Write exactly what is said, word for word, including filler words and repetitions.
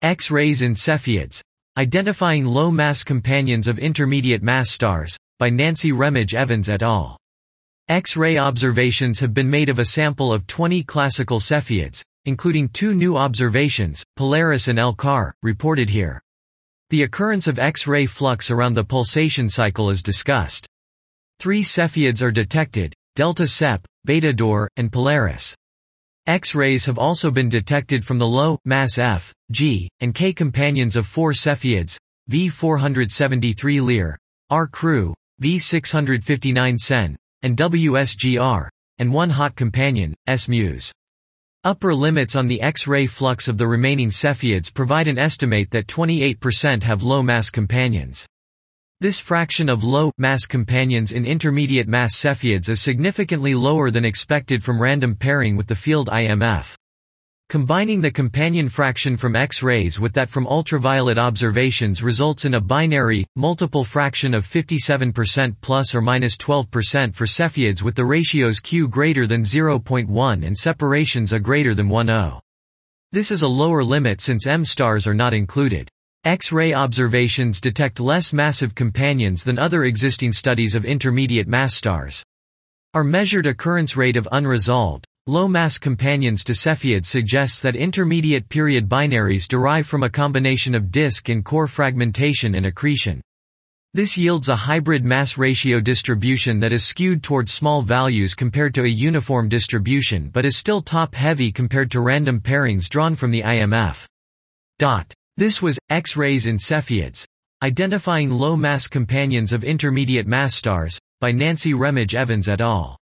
X-rays in Cepheids. Identifying Low-Mass Companions of Intermediate Mass Stars, by Nancy Remage Evans et al. X-ray observations have been made of a sample of twenty classical Cepheids, including two new observations, Polaris and L-Car, reported here. The occurrence of X-ray flux around the pulsation cycle is discussed. Three Cepheids are detected, Delta Cep, Beta Dor, and Polaris. X-rays have also been detected from the low-mass F, G, and K companions of four Cepheids, V four seventy-three Lyr, R Crew, V six fifty-nine Cen, and W S G R, and one hot companion, S Muse. Upper limits on the X-ray flux of the remaining Cepheids provide an estimate that twenty-eight percent have low-mass companions. This fraction of low-mass companions in intermediate-mass Cepheids is significantly lower than expected from random pairing with the field I M F. Combining the companion fraction from X-rays with that from ultraviolet observations results in a binary, multiple fraction of fifty-seven percent plus or minus twelve percent for Cepheids with the ratios Q greater than zero point one and separations A greater than one point zero. This is a lower limit since M stars are not included. X-ray observations detect less massive companions than other existing studies of intermediate mass stars. Our measured occurrence rate of unresolved, low-mass companions to Cepheids suggests that intermediate period binaries derive from a combination of disk and core fragmentation and accretion. This yields a hybrid mass ratio distribution that is skewed toward small values compared to a uniform distribution but is still top-heavy compared to random pairings drawn from the I M F. Dot. This was X-rays in Cepheids. Identifying Low-Mass Companions of Intermediate Mass Stars, by Nancy Remage Evans et al.